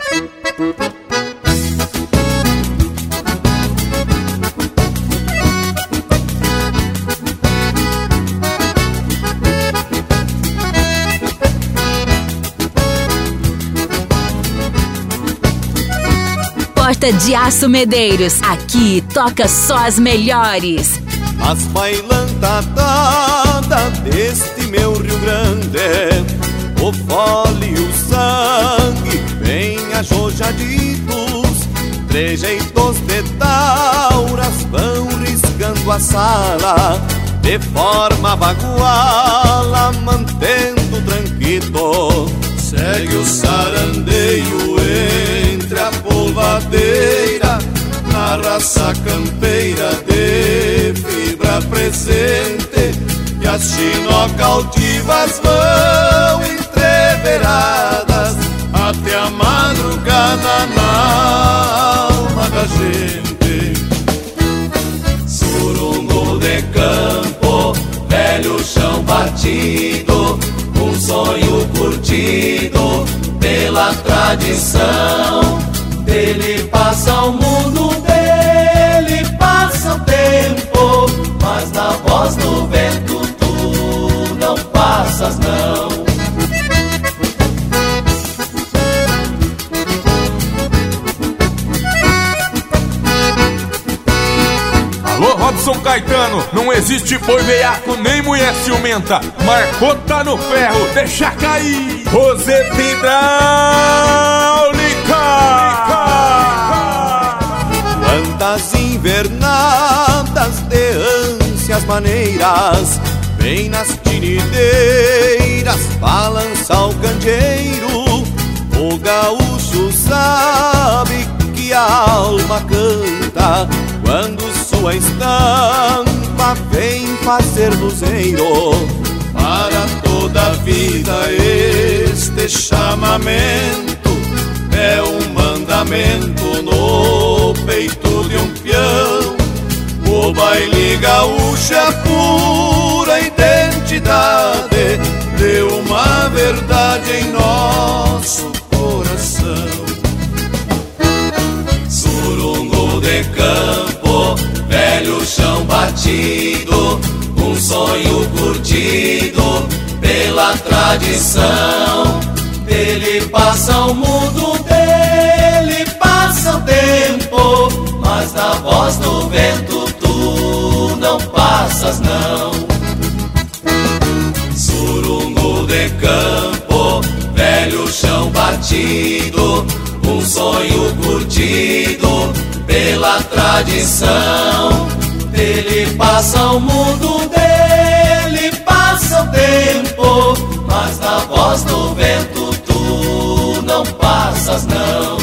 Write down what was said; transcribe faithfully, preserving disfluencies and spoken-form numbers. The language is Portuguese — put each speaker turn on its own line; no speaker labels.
Porta de Aço Medeiros, aqui toca só as melhores.
As bailantadas deste meu Rio Grande, o fole e o sangue bem ajojaditos, trejeitos de tauras vão riscando a sala, de forma baguala, mantendo tranquilo. Segue o sarandeio entre a polvadeira, na raça campeira de fibra presente, e as chinoca altivas vão entreveradas até a madrugada na alma da gente. Surungo de campo, velho chão batido, um sonho curtido pela tradição. Dele passa o mundo, dele passa o tempo, mas na voz do vento tu não passas não.
Alô, Robson Caetano, não existe boi veiaco nem mulher ciumenta. Marcou, tá no ferro, deixa cair. Roseta hidráulica.
Quantas invernadas de ânsias maneiras, bem nas tinideiras balança o candeeiro. O gaúcho sabe que a alma canta quando sua estampa vem fazer luzeiro. Para toda a vida este chamamento é um mandamento no peito de um peão. O baile gaúcho é a pura identidade de uma verdade em nosso coração. Surungo de campo, velho chão batido, um sonho curtido pela tradição. Dele passa o mundo, dele passa o tempo, mas na voz do vento tu não passas não. Surungo de campo, velho chão batido, um sonho curtido pela tradição. Dele passa o mundo, dele passa o tempo, mas na voz do vento tu não passas não.